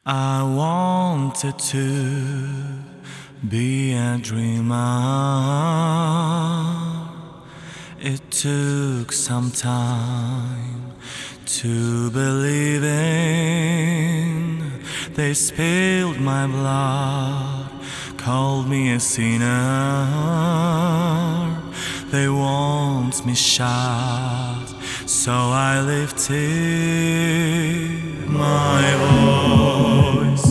I wanted to be a dreamer. It took some time to believe in. They spilled my blood, called me a sinner. They want me shut, so I lifted my voice.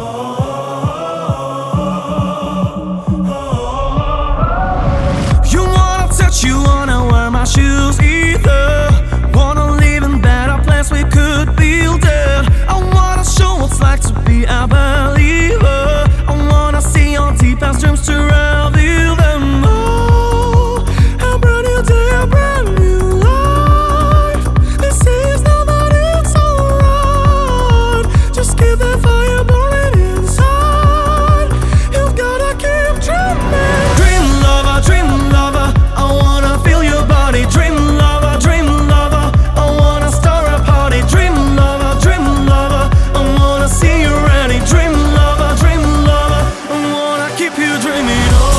You wanna touch, you wanna wear my shoes either. Wanna live in better place we could build it. I wanna show what's like to be a believer. I wanna see your deepest dreams to reveal them all. A brand new day, a brand new life. This is not that it's alright. Just keep the fire burning inside. You've gotta keep dreaming. Dream lover, I wanna feel your body. Dream lover, I wanna start a party. Dream lover, I wanna see you ready. Dream lover, I wanna keep you dreaming on.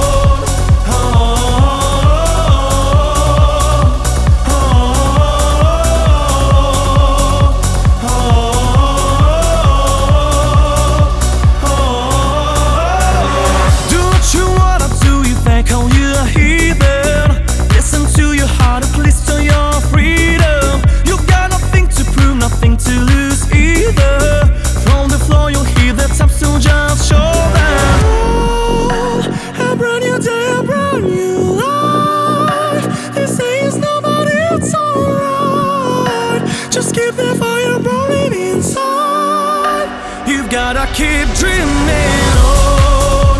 Do what you wanna do if they call you a heathen. Listen to your heart, at least to your freedom. You got nothing to prove, nothing to lose either. From the floor you'll hear the taps, so just show them. A brand new day, a brand new life. They say it's nobody, it's alright. Just keep the fire burning inside. You've gotta keep dreaming on.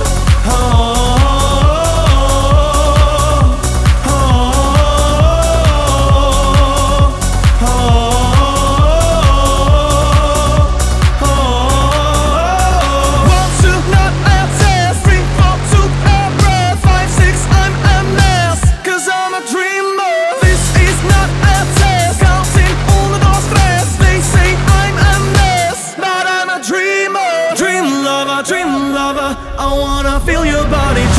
One, two, not a test. 3, 4, 2, a breath. 5, 6, I'm a mess. 'Cause I'm a dreamer. This is not a test. Counting all the stress. They say I'm a mess, but I'm a dreamer. Dream lover, I wanna feel your body.